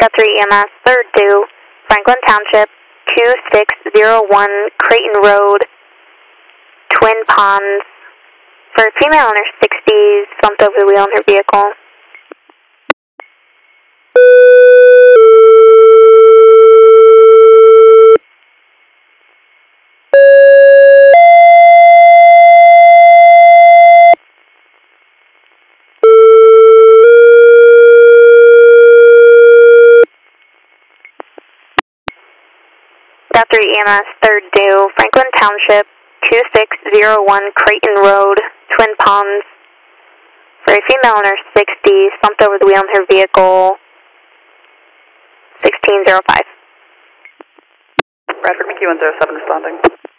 South 3 EMS, 3rd due, Franklin Township, 2601 Creighton Road, Twin Ponds, for a female in her 60s, slumped over the wheel in her vehicle. South 3 EMS, 3rd due, Franklin Township, 2601 Creighton Road, Twin Ponds, for a female in her 60s, slumped over the wheel in her vehicle, 1605. Bradford MQ 107 responding.